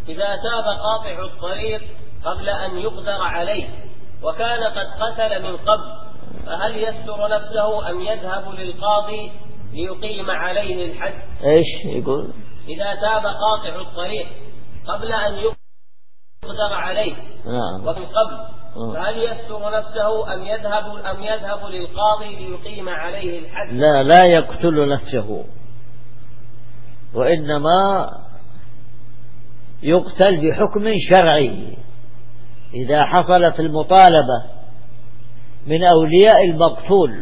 إذا تاب قاطع الطريق قبل أن يقدر عليه وكان قد قتل من قبل، فهل يستر نفسه أم يذهب للقاضي ليقيم عليه الحد؟ إيش يقول؟ إذا تاب قاطع الطريق قبل أن يقدر عليه ومن قبل، فهل يستر نفسه أم يذهب للقاضي ليقيم عليه الحد؟ لا يقتل نفسه، وإنما يقتل بحكم شرعي إذا حصلت المطالبة من أولياء المقتول،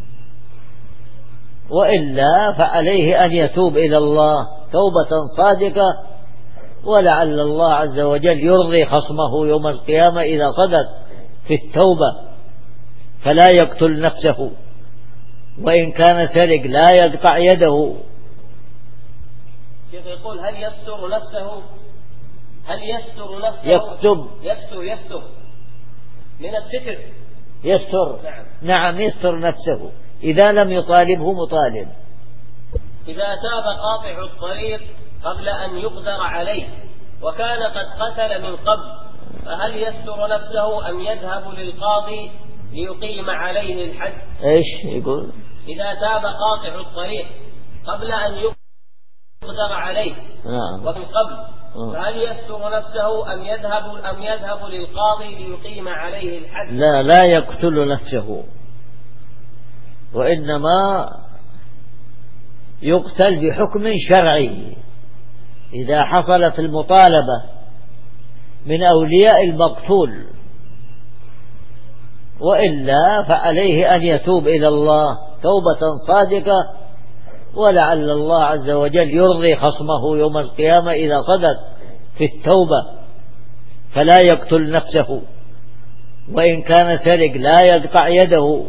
وإلا فعليه أن يتوب إلى الله توبة صادقة، ولعل الله عز وجل يرضي خصمه يوم القيامة إذا صدق في التوبة، فلا يقتل نفسه، وإن كان سرق لا يقطع يده. شيخ يقول هل يستر نفسه يكتب يستر من الستر. يستر نعم يستر نفسه إذا لم يطالبه مطالب. إذا تاب قاطع الطريق قبل أن يقدر عليه وكان قد قتل من قبل، فهل يستر نفسه أم يذهب للقاضي ليقيم عليه الحد؟ إيش يقول؟ إذا تاب قاطع الطريق قبل أن يقدر عليه ومن قبل، فهل يستر نفسه أم يذهب للقاضي ليقيم عليه الحد؟ لا يقتل نفسه، وإنما يقتل بحكم شرعي إذا حصلت المطالبة من أولياء المقتول، وإلا فعليه أن يتوب إلى الله توبة صادقة، ولعل الله عز وجل يرضي خصمه يوم القيامة إذا صدق في التوبة، فلا يقتل نفسه، وإن كان سرق لا يقطع يده.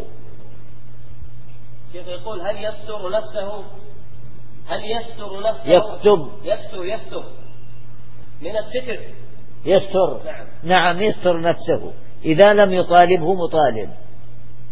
شيخ يقول هل يستر نفسه يكتب يستر من الستر. يستر نعم يستر نفسه إذا لم يطالبه مطالب.